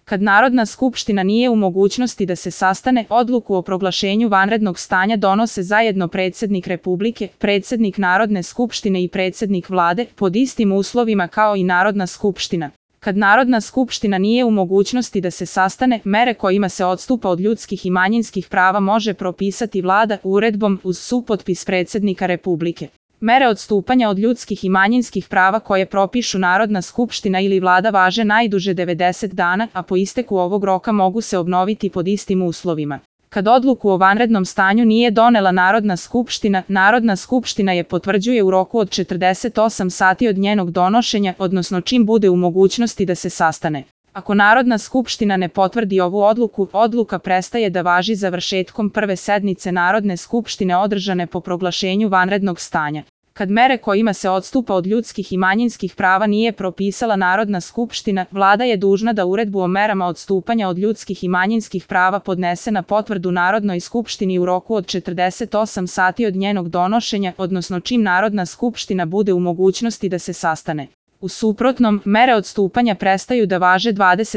Kad Narodna skupština nije u mogućnosti da se sastane, odluku o proglašenju vanrednog stanja donose zajedno predsjednik Republike, predsjednik Narodne skupštine i predsjednik vlade, pod istim uslovima kao i Narodna skupština. Kad Narodna skupština nije u mogućnosti da se sastane, mere kojima se odstupa od ljudskih i manjinskih prava može propisati vlada uredbom uz supotpis predsjednika Republike. Mere odstupanja od ljudskih i manjinskih prava koje propišu Narodna skupština ili vlada važe najduže 90 dana, a po isteku ovog roka mogu se obnoviti pod istim uslovima. Kad odluku o vanrednom stanju nije donela Narodna skupština je potvrđuje u roku od 48 sati od njenog donošenja, odnosno čim bude u mogućnosti da se sastane. Ako Narodna skupština ne potvrdi ovu odluku, odluka prestaje da važi završetkom prve sednice Narodne skupštine održane po proglašenju vanrednog stanja. Kad mere kojima se odstupa od ljudskih i manjinskih prava nije propisala Narodna skupština, vlada je dužna da uredbu o merama odstupanja od ljudskih i manjinskih prava podnese na potvrdu Narodnoj skupštini u roku od 48 sati od njenog donošenja, odnosno čim Narodna skupština bude u mogućnosti da se sastane. U suprotnom, mere odstupanja prestaju da važe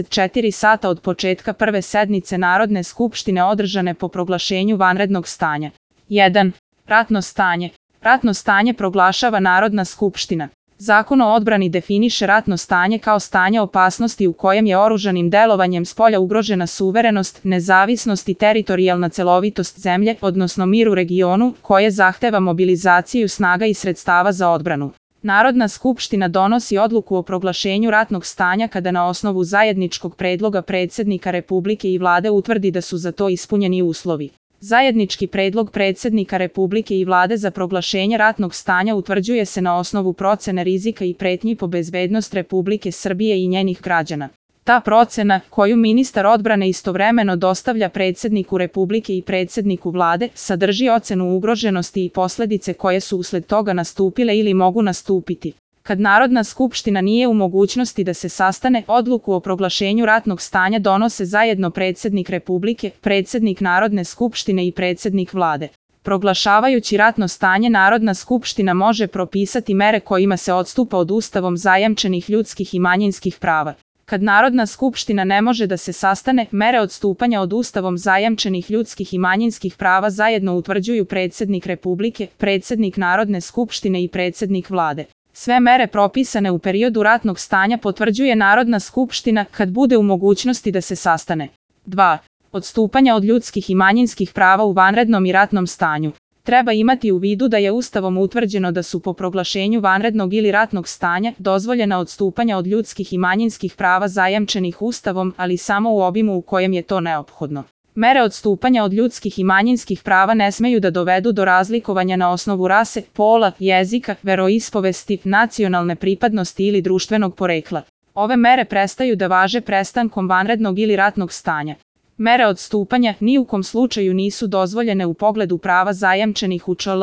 24 sata od početka prve sednice Narodne skupštine održane po proglašenju vanrednog stanja. 1. Ratno stanje. Ratno stanje proglašava Narodna skupština. Zakon o odbrani definiše ratno stanje kao stanje opasnosti u kojem je oružanim delovanjem spolja ugrožena suverenost, nezavisnost i teritorijalna celovitost zemlje, odnosno mir u regionu, koje zahteva mobilizaciju snaga i sredstava za odbranu. Narodna skupština donosi odluku o proglašenju ratnog stanja kada na osnovu zajedničkog predloga predsjednika Republike i vlade utvrdi da su za to ispunjeni uslovi. Zajednički predlog predsjednika Republike i vlade za proglašenje ratnog stanja utvrđuje se na osnovu procene rizika i pretnji po bezbednost Republike Srbije i njenih građana. Ta procena, koju ministar odbrane istovremeno dostavlja predsjedniku Republike i predsjedniku vlade, sadrži ocenu ugroženosti i posljedice koje su usled toga nastupile ili mogu nastupiti. Kad Narodna skupština nije u mogućnosti da se sastane, odluku o proglašenju ratnog stanja donose zajedno predsjednik Republike, predsjednik Narodne skupštine i predsjednik vlade. Proglašavajući ratno stanje, Narodna skupština može propisati mere kojima se odstupa od Ustavom zajamčenih ljudskih i manjinskih prava. Kad Narodna skupština ne može da se sastane, mere odstupanja od Ustavom zajamčenih ljudskih i manjinskih prava zajedno utvrđuju predsjednik Republike, predsjednik Narodne skupštine i predsjednik vlade. Sve mere propisane u periodu ratnog stanja potvrđuje Narodna skupština kad bude u mogućnosti da se sastane. 2. Odstupanja od ljudskih i manjinskih prava u vanrednom i ratnom stanju. Treba imati u vidu da je Ustavom utvrđeno da su po proglašenju vanrednog ili ratnog stanja dozvoljena odstupanja od ljudskih i manjinskih prava zajamčenih Ustavom, ali samo u obimu u kojem je to neophodno. Mere odstupanja od ljudskih i manjinskih prava ne smeju da dovedu do razlikovanja na osnovu rase, pola, jezika, veroispovesti, nacionalne pripadnosti ili društvenog porekla. Ove mere prestaju da važe prestankom vanrednog ili ratnog stanja. Mere odstupanja ni u kom slučaju nisu dozvoljene u pogledu prava zajamčenih u čl.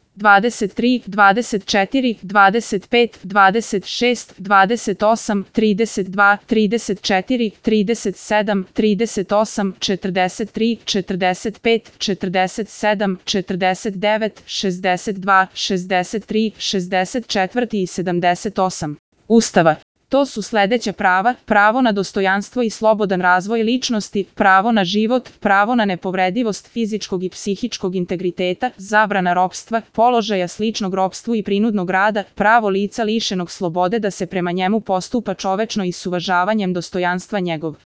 23, 24, 25, 26, 28, 32, 34, 37, 38, 43, 45, 47, 49, 62, 63, 64 i 78 Ustava. To su sljedeća prava: pravo na dostojanstvo i slobodan razvoj ličnosti, pravo na život, pravo na nepovredivost fizičkog i psihičkog integriteta, zabrana ropstva, položaja sličnog ropstvu i prinudnog rada, pravo lica lišenog slobode da se prema njemu postupa čovečno i s uvažavanjem dostojanstva njegov.